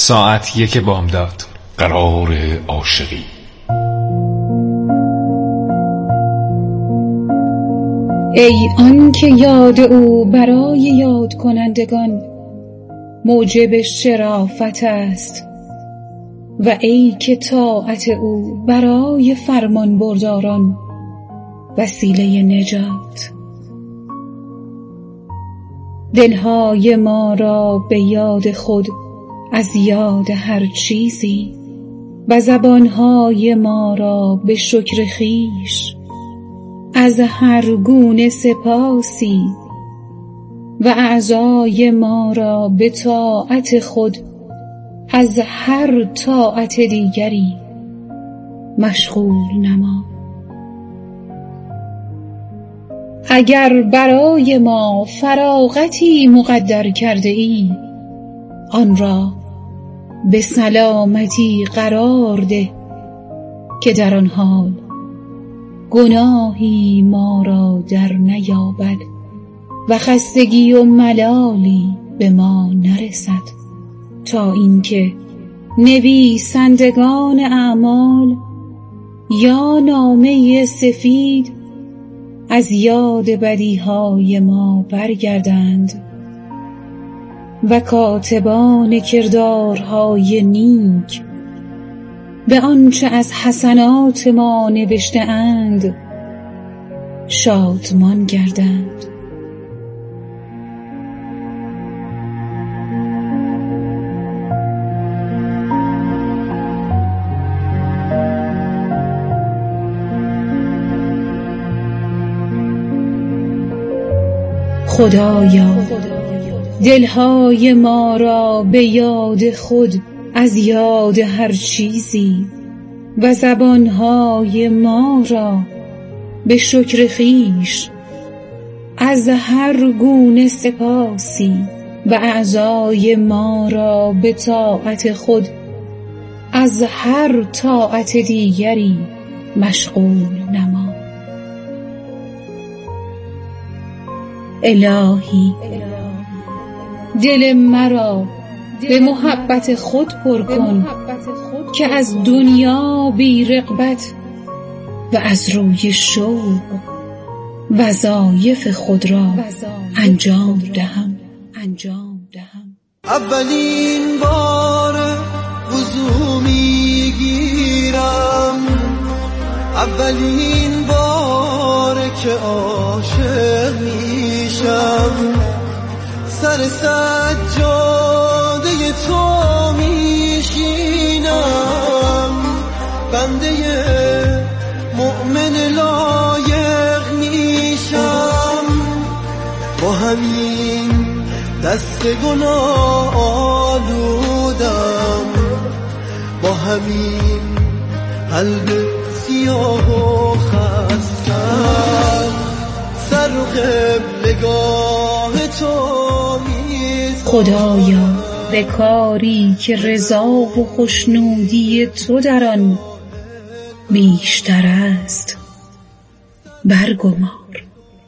ساعت 1 بامداد. قرار عاشقی. ای آن که یاد او برای یاد کنندگان موجب شرافت است و ای که طاعت او برای فرمان برداران وسیله نجات. دلهای ما را به یاد خود از یاد هر چیزی و زبانهای ما را به شکر خویش از هر گونه سپاسی و اعضای ما را به طاعت خود از هر طاعت دیگری مشغول نما. اگر برای ما فراغتی مقدر کرده ای آن را به سلامتی قرار ده که در آن حال گناهی ما را در نیابد و خستگی و ملالی به ما نرسد، تا اینکه نویسندگان اعمال یا نامه سفید از یاد بدیهای ما برگردند و کاتبان کردارهای نیک به آنچه از حسنات ما نوشته اند شادمان گردند. خدایا دلهای ما را به یاد خود از یاد هر چیزی و زبانهای ما را به شکر خویش از هر گونه سپاسی و اعضای ما را به طاعت خود از هر طاعت دیگری مشغول نما. الهی دل مرا به محبت خود پر کن که از دنیا بی رغبت و از روی شوق وظایف خود را انجام دهم. اولین بار وضو میگیرم، اولین بار که عاشق میشم، سر سجاده تو میشینم، بنده مؤمن لایق میشم، با همین دست گناه آلودم، با همین قلب سیاه و خستم، سر و قبلگاه تو خدایا به کاری که رضا و خوشنودی تو در آن بیشتر است برگمار.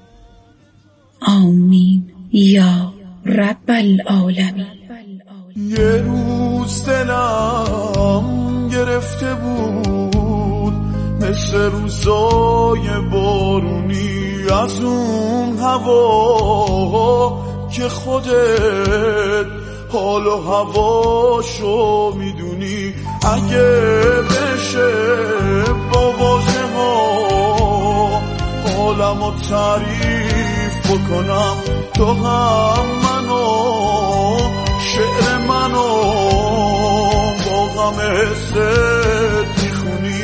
آمین یا رب العالمین. یه روز دلم گرفته بود مثل روزای بارونی از اون هوا که خودت حال و هواشو میدونی. اگه بشه با واژه ها حالمو تعریف بکنم، تو هم منو شعر منو با غم حست میخونی.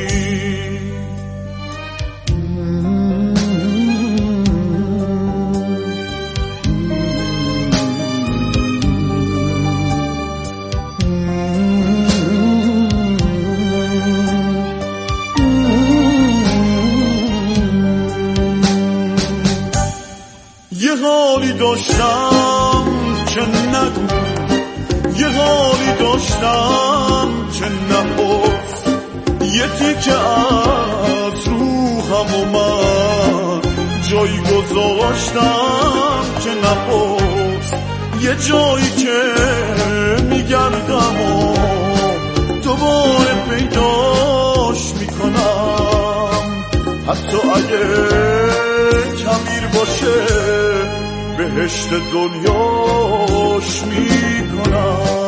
یه حالی داشتم که نگو، یه حالی داشتم که نپرس، یه تیکه از روحم و من جایی گذاشتم که نپرس، یه جایی که میگردم و دوباره پیداش میکنم، حتی اگه کبیر باشه بهشت دنیاش میکنم.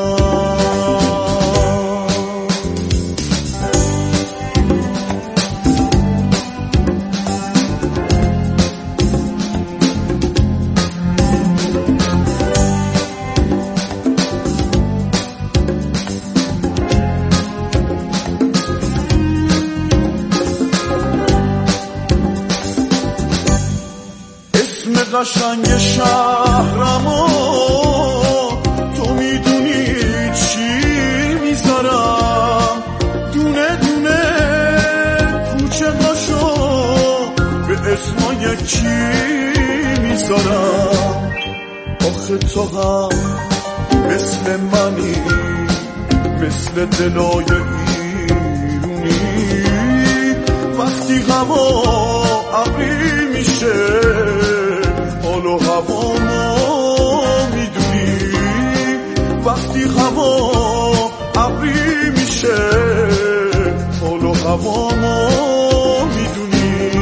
قشنگ شهرمو تو میدونی چی میذارم، دونه دونه کوچه هاشو به اسمای کی میذارم. آخه تو هم مثل منی، مثل دلای ایرونی، وقتی هوا ابری میشه حال و هوامو میدونی، وقتی هوا ابری میشه حال و هوامو میدونی.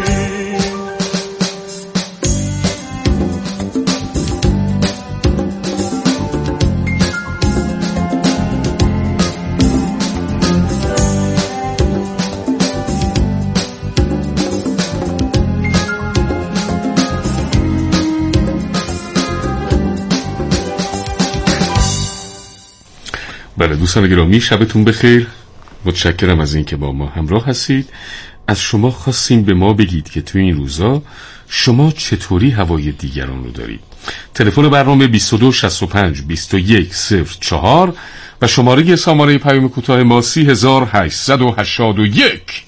بله دوستان گرامی، شبتون بخیر. متشکرم از این که با ما همراه هستید. از شما خواستیم به ما بگید که تو این روزا شما چطوری هوای دیگران رو دارید. تلفن برنامه 22 65 21 04 و شماره پیام کوتاه ما 3881.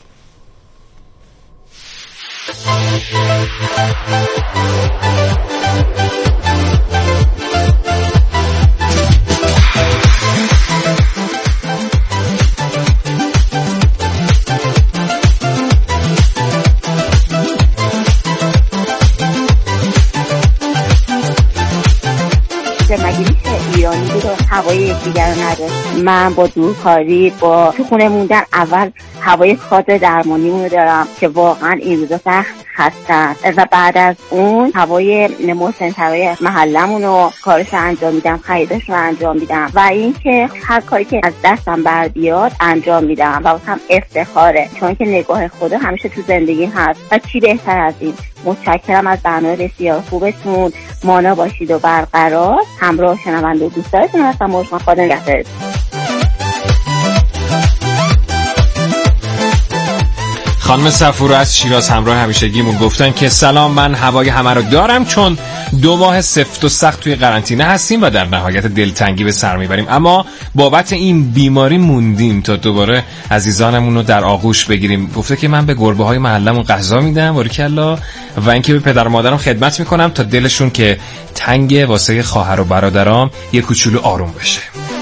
مگه میشه ایرانی بود و هوای یکدیگر رو نداشت؟ من با دورکاری، با تو خونه موندن، اول هوای کادر درمانیمون رو دارم که واقعا این روزا سخت هستن، و بعد از اون هوای محسن‌ترهای محلمون رو کارش انجام میدم، خریدش رو انجام میدم، و این که هر کاری که از دستم بر بیاد انجام میدم و هم افتخاره، چون که نگاه خدا همیشه تو زندگی هست و چی بهتر از این. متشکرم از برنامه بسیار خوبتون. مانا باشید و برقرار. همراه شنونده و دوستانتون هستم. مجمع خدا نگهدار. خانم صفورا از شیراز همراه همیشگیمون گفتن که سلام، من هوای همه رو دارم چون 2 ماه سفت و سخت توی قرنطینه هستیم و در نهایت دلتنگی به سر میبریم، اما بابت این بیماری موندیم تا دوباره عزیزانمون رو در آغوش بگیریم. گفته که من به گربه های محلمون غذا میدم باریکلا، و اینکه به پدر و مادرم خدمت میکنم تا دلشون که تنگ واسه خواهر و برادرام یه کوچولو آروم بشه.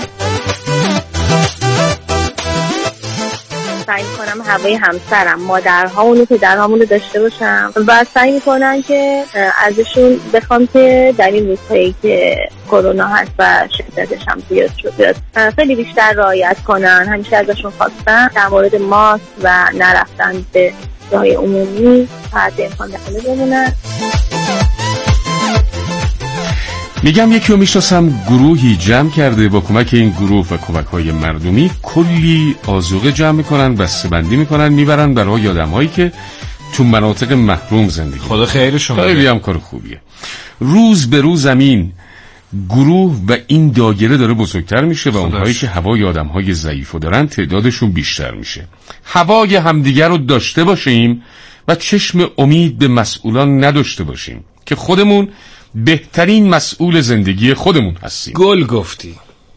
سعی میکنم هوای همسرم، مادرهامون و پدرهامون رو داشته باشم و سعی میکنن که ازشون بخوام که در این روزهایی که کرونا هست و شدتش هم زیاد شده خیلی بیشتر رعایت کنن. همیشه ازشون خواستم در مورد ماسک و نرفتن به جای عمومی حد امکان داخله بمونن. میگم یکی رو میشناسم گروهی جمع کرده، با کمک این گروه و کمک‌های مردمی کلی آذوقه جمع میکنن، بسته‌بندی میکنن، میبرن برای آدم‌هایی که تو مناطق محروم زندگی. خدا خیرشون بده. خیلی هم کار خوبیه. روز به روز زمین گروه و این دایره داره بزرگتر میشه و اونهایی که هوای آدم‌های ضعیفو دارن تعدادشون بیشتر میشه. هوای همدیگر رو داشته باشیم و چشم امید به مسئولان نداشته باشیم که خودمون بهترین مسئول زندگی خودمون هستیم. گل گفتی.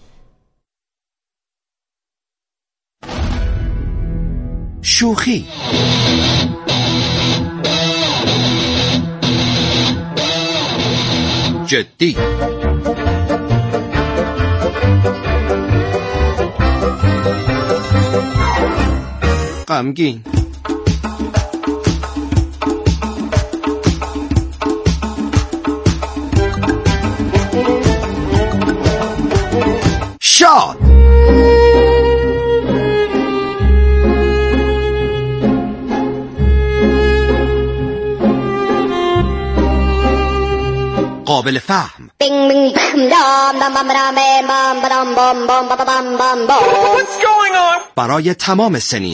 شوخی، جدی، غمگین، شاد. قابل فهم. برای تمام سنین.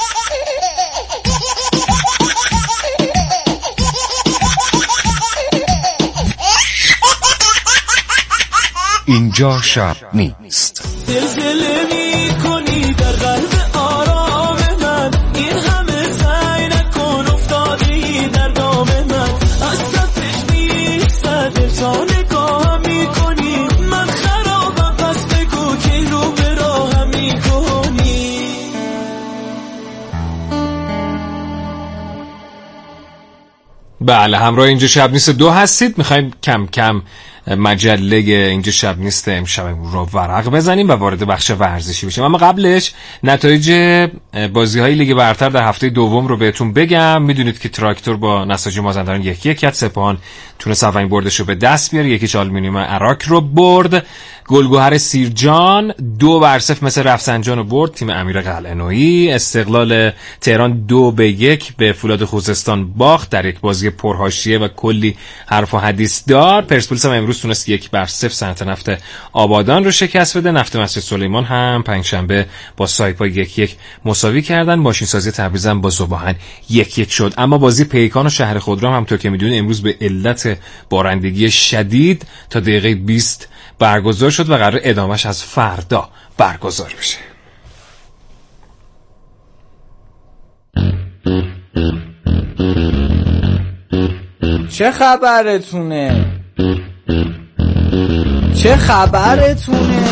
اینجا شب نیست. دلدله میکنی در قلب آرام من، این همه سعی نکن افتادی در دام من، از صفش نیستد دلتا نگاهم میکنی، من خرابم پس بگو که رو به راهم میکنی. بله، همراه اینجا شب نیست 2 هستید. میخوایم کم کم مجله اینجا شب نیست امشب رو ورق بزنیم و وارد بخش ورزشی بشیم. اما قبلش نتایج بازی‌های لیگ برتر در هفته دوم رو بهتون بگم. میدونید که تراکتور با نساجی مازندران 1-1 کرد. سپاهان تونست اولین بردش رو به دست بیاره. 1-0 آلومینیوم عراق رو برد. گلگهر سیرجان 2-0 مثل رفسنجان رو برد تیم امیر قلعه‌نویی. استقلال تهران 2-1 به فولاد خوزستان باخت در یک بازی پرحاشیه و کلی حرف و حدیث دار. پرسپولیس هم امروز تونست 1-0 صنعت نفت آبادان رو شکست بده. نفت مسجد سلیمان هم پنجشنبه با سایپا 1-1 مساوی کردن. ماشین سازی تبریز هم با ذوباهن 1-1 شد. اما بازی پیکان و شهر خودرو هم همونطور که میدونید امروز به علت بارندگی شدید تا دقیقه 20 برگزار شد و قرار ادامهش از فردا برگزار بشه. چه خبرتونه؟ چه خبرتونه؟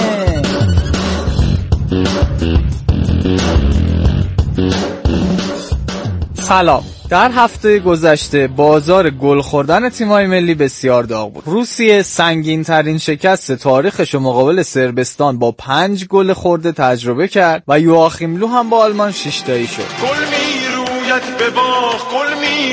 سلام. در هفته گذشته بازار گل خوردن تیم‌های ملی بسیار داغ بود. روسیه سنگین ترین شکست تاریخش رو مقابل صربستان با 5 گل خورده تجربه کرد و یواخیم لو هم با آلمان 6 تایی شد. گل میروید به باغ، گل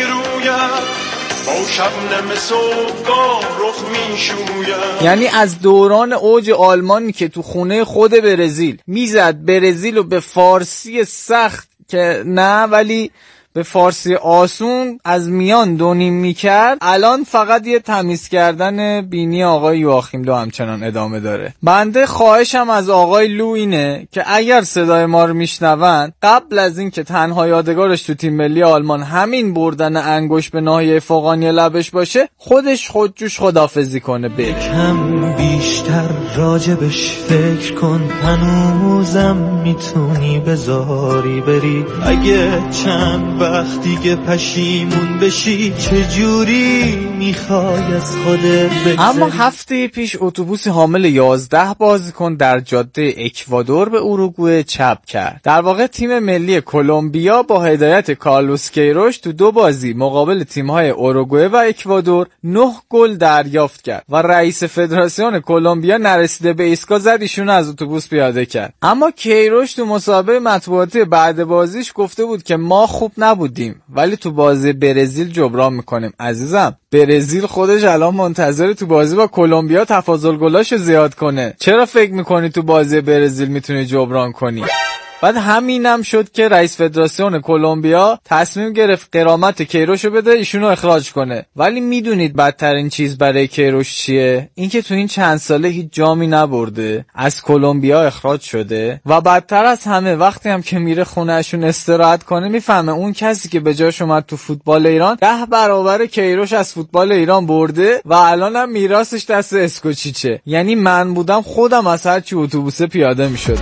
میروید با شبنم صبحگاه رخ میشوید. یعنی از دوران اوج آلمانی که تو خونه خود برزیل میزد برزیل رو به فارسی سخت که نه ولی به فارسی آسون از میان دونیم میکرد، الان فقط یه تمیز کردن بینی آقای یواخیم لو همچنان ادامه داره. بنده خواهشم از آقای لو اینه که اگر صدای ما رو میشنون قبل از این که تنها یادگارش تو تیم ملی آلمان همین بردن انگشت به ناحیه فوقانی لبش باشه، خودجوش خداحافظی کنه بره. کم بیشتر راجبش فکر کن، هنوزم میتونی بذاری بری، اگه چند وقت دیگه پشیمون بشی چجوری میخوای از خودت بگذری. اما هفته پیش اتوبوس حامل 11 بازیکن در جاده اکوادور به اوروگوئه چپ کرد. در واقع تیم ملی کلمبیا با هدایت کارلوس کیروش تو 2 بازی مقابل تیم‌های اوروگوئه و اکوادور 9 گل دریافت کرد و رئیس فدراسیون کلمبیا نرسیده به ایستگاه زد ایشون از اتوبوس پیاده کرد. اما کیروش تو مصاحبه مطبوعاتی بعد بازیش گفته بود که ما خوب نبودیم ولی تو بازی برزیل جبران میکنیم. عزیزم، برزیل خودش الان منتظر تو بازی با کلمبیا تفاضل گلاشو زیاد کنه. چرا فکر میکنی تو بازی برزیل میتونی جبران کنی؟ بعد همینم شد که رئیس فدراسیون کلمبیا تصمیم گرفت غرامت کیروشو بده ایشونو اخراج کنه. ولی میدونید بدترین چیز برای کیروش چیه؟ اینکه تو این چند ساله هیچ جامی نبرده، از کلمبیا اخراج شده و بدتر از همه وقتی هم که میره خونهشون استراحت کنه میفهمه اون کسی که به جاش اومد تو فوتبال ایران 10 برابر کیروش از فوتبال ایران برده و الان هم میراثش دست اسکوچیچه. یعنی من بودم خودم از هر چی اتوبوسه پیاده میشدم.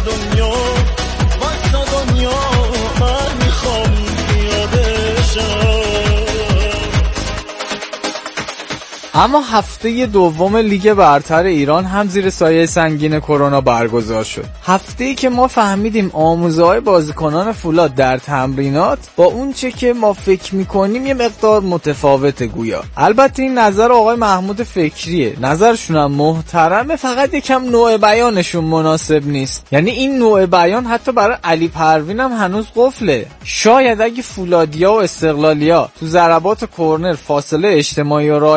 اما هفته دوم لیگ برتر ایران هم زیر سایه سنگین کرونا برگزار شد. هفته‌ای که ما فهمیدیم آموزه‌های بازیکنان فولاد در تمرینات با اون چه که ما فکر می‌کنیم یه مقدار متفاوته گویا. البته این نظر آقای محمود فکریه، نظرشون هم محترمه، فقط یکم نوع بیانشون مناسب نیست. یعنی این نوع بیان حتی برای علی پروین هم هنوز قفله. شاید اگه فولادیا و استقلالیا تو ضربات کرنر فاصله اجتماعی رو رعایت می‌کردن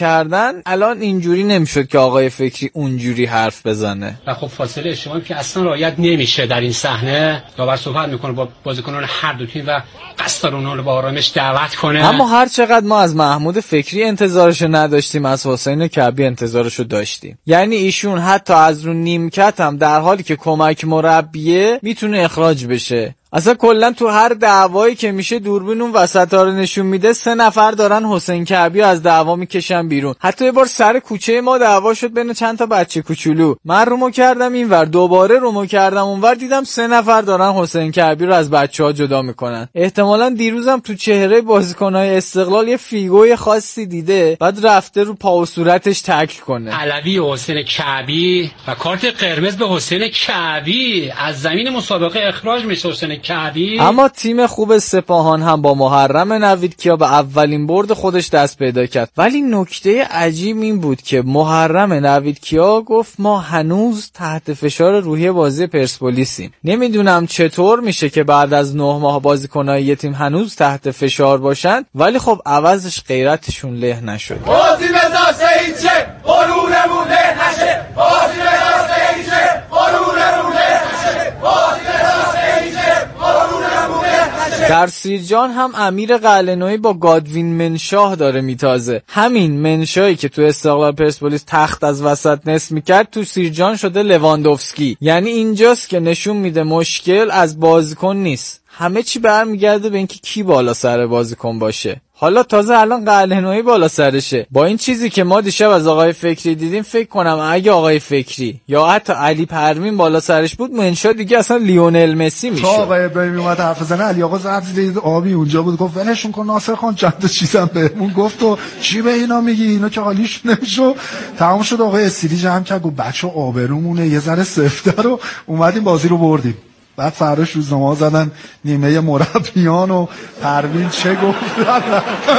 میکردن الان اینجوری نمیشد که آقای فکری اونجوری حرف بزنه. و خب فاصله اجتماعی که اصلا رعایت نمیشه در این صحنه. داور صحبت میکنه با بازیکنان هر دو تیم و قصد داره اونها رو با آرامش دعوت کنه. اما هر چقدر ما از محمود فکری انتظارشو نداشتیم، از حسین کعبی انتظارشو داشتیم. یعنی ایشون حتی از رو نیمکت هم در حالی که کمک مربیه میتونه اخراج بشه. اصلا کلا تو هر دعوایی که میشه دوربین اون وسطا رو نشون میده 3 نفر دارن حسین کعبی از دعوا میکشن بیرون. حتی یه بار سر کوچه ما دعوا شد بین چند تا بچه کوچولو، من رومو کردم اینور، دوباره رومو کردم اونور، دیدم 3 نفر دارن حسین کعبی رو از بچه‌ها جدا میکنن. احتمالاً دیروزم تو چهره بازیکن‌های استقلال یه فیگوی خاصی دیده، بعد رفته رو پا و صورتش تکل کنه. علوی حسین کعبی و کارت قرمز به حسین کعبی، از زمین مسابقه اخراج میشه حسین کعبی. اما تیم خوب سپاهان هم با محرم نویدکیا به اولین برد خودش دست پیدا کرد. ولی نکته عجیب این بود که محرم نویدکیا گفت ما هنوز تحت فشار روحی بازی پرسپولیسیم. نمیدونم چطور میشه که بعد از 9 ماه بازیکنای یه تیم هنوز تحت فشار باشن، ولی خب عوضش غیرتشون له نشد. بازی بزاسته ایچه غرورمون له نشه، بازی بزاسته ایچه غرورمون له نشه، بازی بزاسته ایچه غرورمون له نشه. در سیرجان هم امیر قلعه‌نویی با گادوین منشاه داره میتازه. همین منشاهی که تو استقلال پرسپولیس تخت از وسط نصف میکرد تو سیرجان شده لواندوفسکی. یعنی اینجاست که نشون میده مشکل از بازیکن نیست، همه چی برمیگرده به اینکه کی بالا سر بازیکن باشه. حالا تازه الان قلعه‌نویی بالا سرشه. با این چیزی که ما دیشب از آقای فکری دیدیم فکر کنم اگه آقای فکری یا حتی علی پروین بالا سرش بود منشا دیگه اصلا لیونل مسی میشه. آقای ابراهیمی اومد حرف بزنه، علی آقا زرد دید آبی اونجا بود، گفت ولشون کن ناصر خان، چند تا چیزم بهمون گفت و چی به اینا میگی، اینا که حالیش نمیشه. تمام شد. آقای استیلی جمع کرد گفت بچا آبرومونه یه ذره سفته رو اومدیم بازی رو بردیم. بعد فرداش روزنامه‌ها زدن نیمه مربیان و پروین چه گفتن.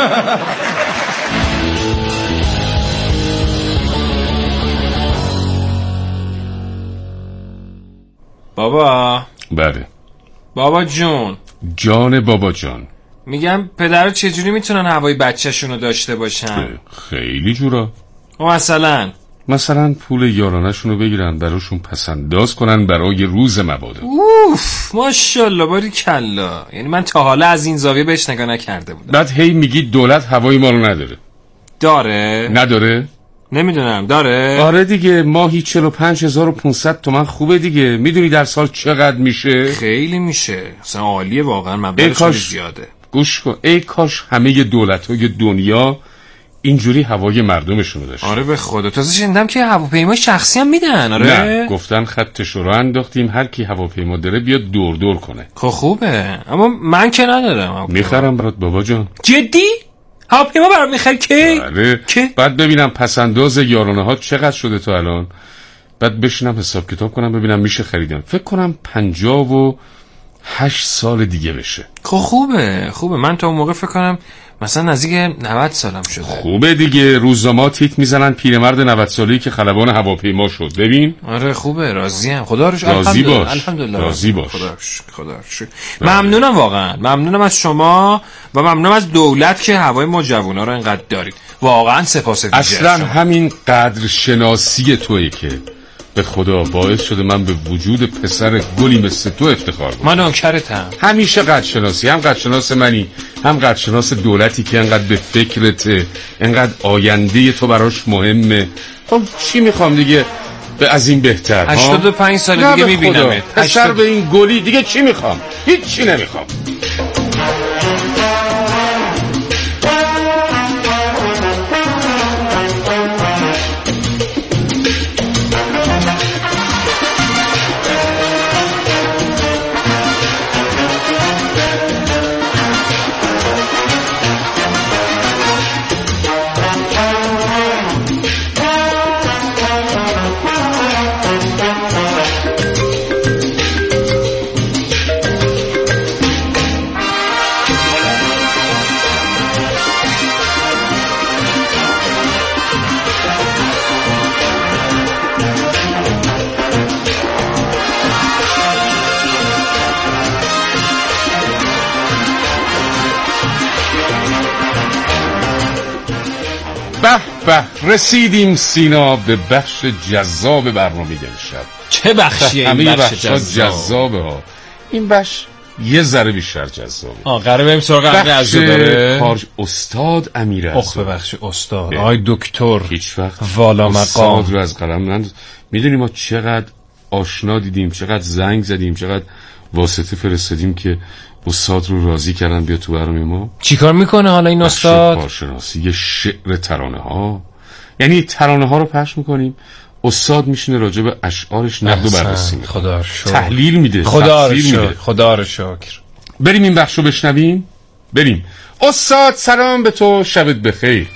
بابا. بله بابا جون. جان بابا جان. میگم پدر چجوری میتونن هوای بچه‌شونو داشته باشن؟ خیلی جورا. مثلا پول یارانه‌شونو بگیرن براشون پسنداز کنن برای روز مبادا. اوف ماشاءالله باریکلا. یعنی من تا حالا از این زاویه بهش نگاه نکرده بودم. بعد هی میگی دولت هوای ما رو نداره. داره؟ نداره؟ نمیدونم داره؟ آره دیگه، ماهی 45500 تومان. خوبه دیگه. میدونی در سال چقدر میشه؟ خیلی میشه، اصلا عالیه واقعا، مبلغش زیاده. گوش کن، ای کاش همه دولت‌های دنیا اینجوری هوای مردمشونو داشتن. آره به خدا. تازه شنیدم که هواپیمای شخصی هم میدن. آره نه، گفتن خطش رو انداختیم هر کی هواپیما داره بیاد دور کنه. خب خوبه، اما من که ندارم. میخرم برات بابا جان. جدی؟ هواپیما برات میخری کی؟ آره. بعد ببینم پسنداز یارانه ها چقدر شده تا الان، بعد بشینم حساب کتاب کنم ببینم میشه خریدم. فکر کنم 58 سال دیگه بشه. خب خوبه. من تا اون موقع فکر کنم مثلا نزدیک 90 سالم شده. خوبه دیگه. روزنامه‌ها تیت میزنن پیرمرد 90 ساله‌ای که خلبان هواپیما شد. ببین. آره خوبه، راضیم. خدا رو شکر. الحمدلله. راضی باش. خدا رو شکر. ممنونم واقعا. ممنونم از شما و ممنونم از دولت که هوای ما جوونا رو اینقدر دارید. واقعا سپاسگزارم. اصلا همین قدر شناسی توئه که به خدا باعث شده من به وجود پسر گلی مثل تو افتخار کنم. من نوکرتم. همیشه قدرشناسی، هم قدرشناس منی، هم قدرشناس دولتی که انقدر به فکرته، انقدر آینده تو براش مهمه. خب چی میخوام دیگه از این بهتر؟ 85 سال دیگه میبینمت. پسر به این گلی دیگه چی میخوام؟ هیچی نمیخوام. به رسیدیم سینا به بخش جذاب برنامه امشب. چه بخشیه این همه بخش جذابه ها. این بخش یه ذره بیشتر جذابه. قراره بریم سراغ امیر داره استاد امیر عزا. بخش استاد آقای دکتر هیچ وقت والا مقام استاد رو از قلم نند. میدونی ما چقدر آشنا دیدیم، چقدر زنگ زدیم، چقدر واسطه فرستادیم که استاد رو راضی کردن بیا تو برنامه ما. چیکار میکنه حالا این استاد؟ کارشناسی شعر ترانه ها، یعنی ترانه ها رو پخش میکنیم، استاد میشینه راجع به اشعارش نقد و بررسی میکنه، خدا رو شکر، تحلیل میده، خدا رو شکر، خدا رو شکر. بریم این بخشو بشنویم. بریم. استاد سلام به تو، شبت بخیر.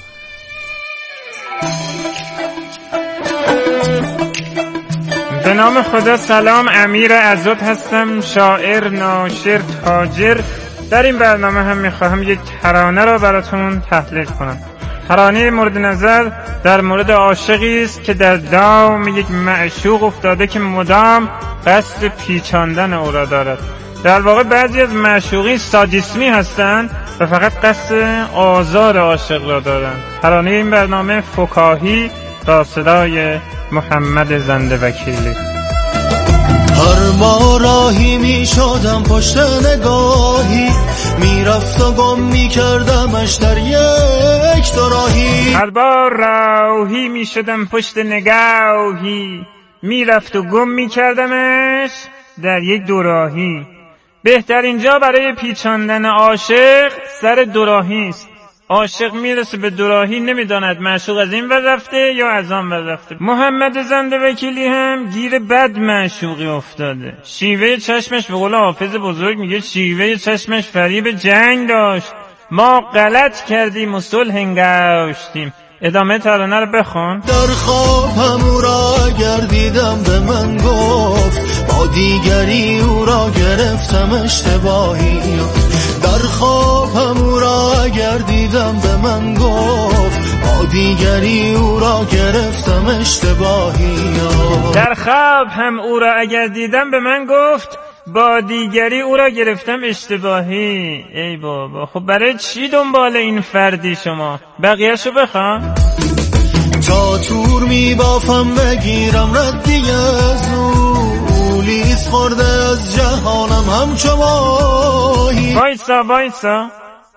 به نام خدا. سلام، امیر عزت هستم، شاعر، ناشر، تاجر. در این برنامه هم میخواهم یک ترانه را براتون تحلیل کنم. ترانه مورد نظر در مورد عاشقی است که در دام یک معشوق افتاده که مدام قصد پیچاندن او را دارد. در واقع بعضی از معشوقی سادیسمی هستند و فقط قصد آزار عاشق را دارند. ترانه این برنامه فکاهی با صدای محمد زنده وکیلی. هر ما راهی می شدم پشت نگاهی، میرفت و گم می کردمش در یک دوراهی. هر بار راهی می شدم پشت نگاهی، میرفت و گم می کردمش در یک دوراهی. بهترین جا برای پیچاندن عاشق سر دوراهی است. عاشق میرسه به دوراهی، نمیداند معشوق از این ور رفته یا از آن ور رفته. محمد زنده وکیلی هم گیر بد معشوقی افتاده. شیوه چشمش به قول حافظ بزرگ میگه شیوه چشمش فریب جنگ داشت. ما غلط کردیم و صلح انگاشتیم. ادامه ترانه رو بخون. در خواب هم او را گردیدم، به من گفت با دیگری او را گرفتم اشتباهی. در خواب هم او را گردیدم، به من گفت با دیگری او را گرفتم اشتباهی. در خواب هم او را اگر دیدم، به من گفت با دیگری او را گرفتم اشتباهی. ای بابا، خب برای چی دنبال این فردی شما؟ بقیه‌شو بخوام. تا تور می بافم بگیرم ردی از او، لیز خورده از جهانم همچو ماهی. وایسا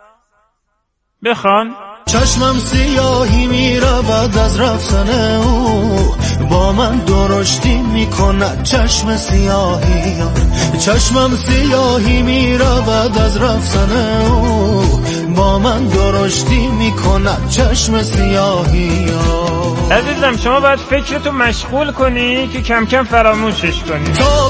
بخوان. چشمم سیاهی می رود از رفتن او، با من درشتی می کند چشم سیاهی. چشمم سیاهی می رود از رفتن او، با من درشتی می کند چشم سیاهی. عزیزم شما باید فکرتو مشغول کنی که کم کم فراموشش کنی. تا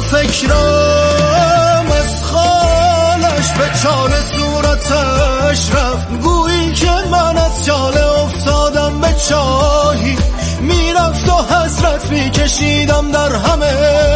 فکرم از خالش به چال صورتش رفت، گویی که من از چاله افتادم به چاهی. میرفت و حسرت میکشیدم در همه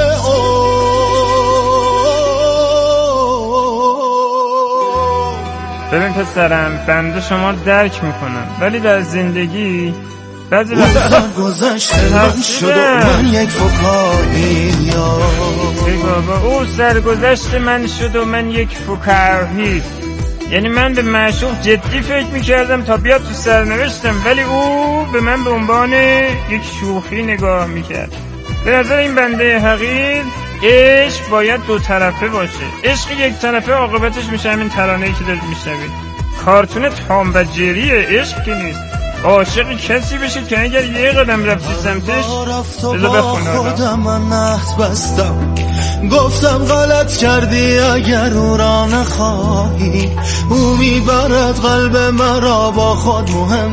ببین پسرم، بنده شما درک میکنم، ولی در زندگی بعضی وقتا گذشته من شد و من یک فکاهی. ای بابا، او سرگذشت من شد و من یک فکاهی. یعنی من به معشوق جدی فکر میکردم تا بیاد تو سرنوشتم، ولی او به من به عنوان یک شوخی نگاه میکرد. به نظر این بنده حقیر عشق باید دو طرفه باشه. عشق یک طرفه عاقبتش میشه همین ترانه‌ای که دارید میشنوید. کارتون تام و جری عشق که نیست. عاشق کسی بشه که اگر یه قدم رفتی سمتش بذار بخونه. خودم من نهت بستم، گفتم غلط کردی اگر او را نخواهی. او میبرد قلب مرا با خود، مهم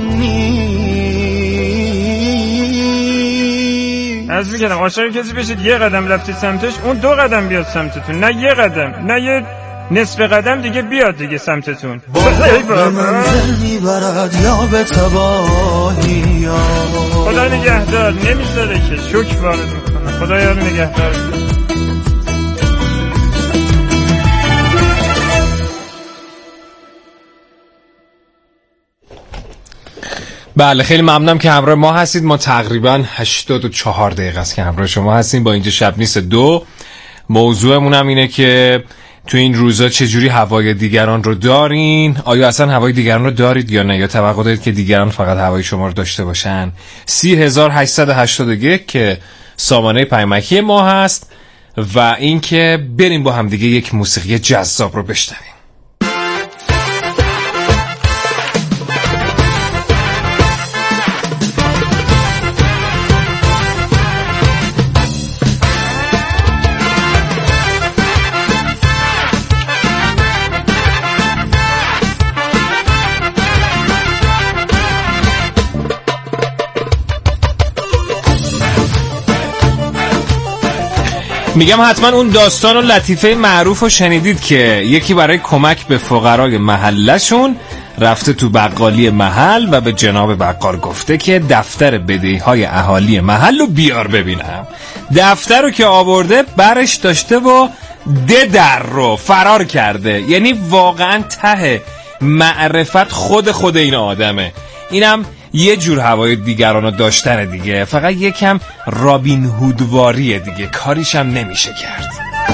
نیست. از میگم عاشق کسی بشید یه قدم رفتی سمتش، اون دو قدم بیاد سمتتون، نه یه قدم، نه یه نصف قدم دیگه بیاد دیگه سمتتون. به منزل میبرد یا به تباهی. خدا نگهدار، نمیذاره که شوک وارد میکنه. خدا یارو نگهدار. بله، خیلی ممنونم که همراه ما هستید. ما تقریبا 84 دقیقه است که همراه شما هستیم با اینجا شب نیست 2. موضوعمون هم اینه که تو این روزا چجوری هوای دیگران رو دارین؟ آیا اصلا هوای دیگران رو دارید یا نه؟ یا توقع دارید که دیگران فقط هوای شما رو داشته باشن؟ 30881 که سامانه پیامکی ما هست و اینکه بریم با هم دیگه یک موسیقی جذاب رو بشنویم. میگم حتما اون داستان و لطیفه معروف رو شنیدید که یکی برای کمک به فقرای محلشون رفته تو بقالی محل و به جناب بقال گفته که دفتر بدهی‌های اهالی محل رو بیار ببینم. دفتر رو که آورده برش داشته و در رو فرار کرده. یعنی واقعا ته معرفت خود این آدمه. اینم یه جور هوای دیگران رو داشتن دیگه، فقط یکم رابین هودواریه دیگه، کاریشم نمیشه کرد.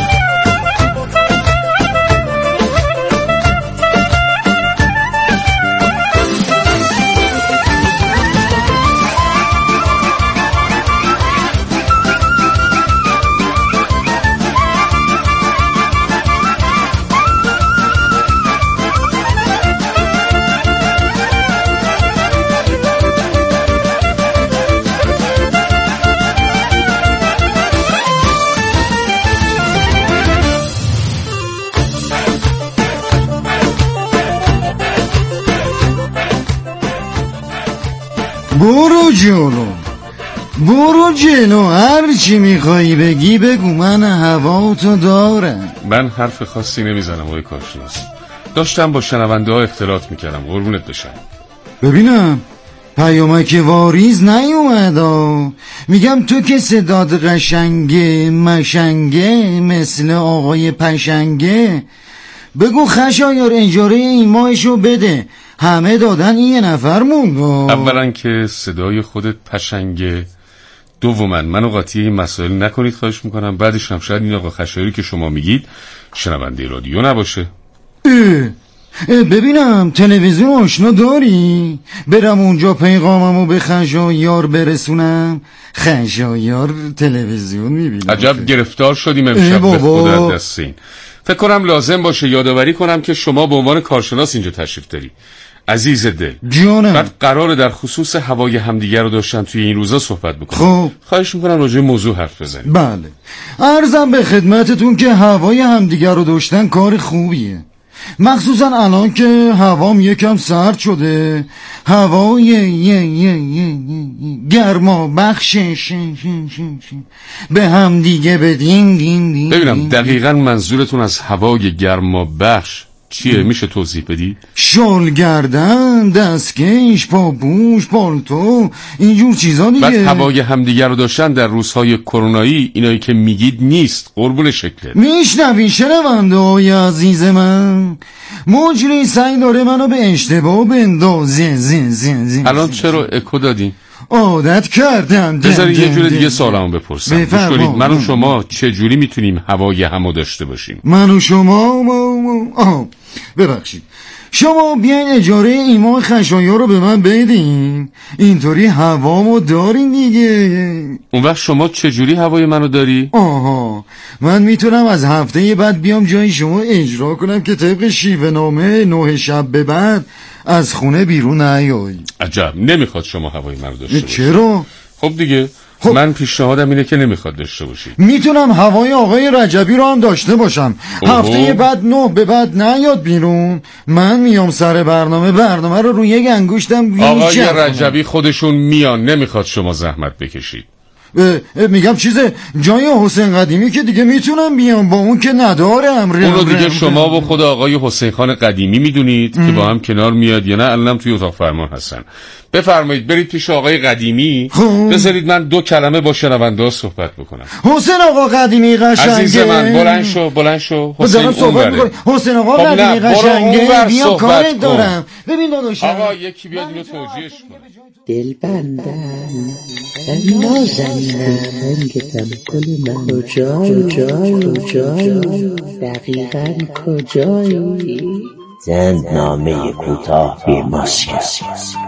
برو جلو هر چی میخوایی بگی بگو، من هوا تو دارم. من حرف خاصی نمیزنم آقای کارشناس، داشتم با شنونده ها اختلاط میکردم. قربونت بشم. ببینم پیامک واریز نیومد. میگم تو که صداد قشنگه مشنگه مثل آقای پشنگه، بگو خشایار اجاره این ماهشو بده، همه دادن این یه نفر موند. اولا که صدای خودت پشنگه، دوما منو قاطی این مسائل نکنید خواهش میکنم. بعدش هم شاید این آقا خشایاری که شما میگید شنونده رادیو نباشه. ببینم تلویزیون آشنا داری؟ برم اونجا پیغاممو به خشایار برسونم. خشایار تلویزیون میبینم. عجب گرفتار شدیم امشب به خدا دستین. فکر کنم لازم باشه یادآوری کنم که شما به عنوان کارشناس اینجا تشریف داری. عزیز دل جانم، بعد قراره در خصوص هوای همدیگر رو داشتن توی این روزا صحبت بکنم. خب خواهش میکنم راجع به موضوع حرف بزنیم. بله، عرضم به خدمتتون که هوای همدیگر رو داشتن کار خوبیه، مخصوصا الان که هوام یکم سرد شده. هوای گرما بخشش به هم دیگه بدین. ببینم دقیقاً منظورتون از هوای گرما بخش چیه؟ میشه توضیح بدی؟ شال گردن، دستکش، پاپوش، پالتو، اینجور چیزا دیگه. بعد هوای همدیگر رو داشتن در روزهای کرونایی اینایی که میگید نیست. قربون شکلت. میشنوی شنونده های عزیز من، مجری سعی داره منو به اشتباه بندازه. الان چرا اکو دادی؟ عادت کردم. بذاری یه جور دیگه سوالمو بپرسم. بشورید من و شما چه جوری میتونیم هوای همو داشته باشیم؟ من و شما ببخشید، شما بیاین اجاره ایمان خشایار رو به من بدین، اینطوری هوامو دارین دیگه. اون وقت شما چه جوری هوای منو داری؟ من میتونم از هفته بعد بیام جای شما اجرا کنم که طبق شیوه نامه 9 شب به بعد از خونه بیرون نیایی. عجب، نمیخواد شما هوای منو داشته باشید. چرا؟ خب دیگه من پیشنهادم اینه که نمیخواد داشته باشید. میتونم هوای آقای رجبی رو هم داشته باشم. هفته بعد 9 به بعد نیاد بیرون، من میام سر برنامه رو روی یک انگشتم آقای رجبی خودشون میان، نمیخواد شما زحمت بکشید. میگم چیزه جای حسین قدیمی که دیگه میتونم بیام، با اون که ندارم. اونو دیگه شما و خود آقای حسین خان قدیمی میدونید که با هم کنار میاد یا نه. الانم توی اتاق فرمان هستن. بفرمایید برید پیش آقای قدیمی. بذارید من 2 کلمه با شنونده ها صحبت بکنم. حسین آقا قدیمی قشنگه. عزیز من بلند شو. حسین آقا قدیمی قشنگه، بیا کارت دارم. ببین داداش آقا یکی بیاد اینو توجیهش کنه. دل بندم نازنینم رنگتم گل من کجایی دقیقاً کجایی؟ زندنامه کوتاه بی ماسک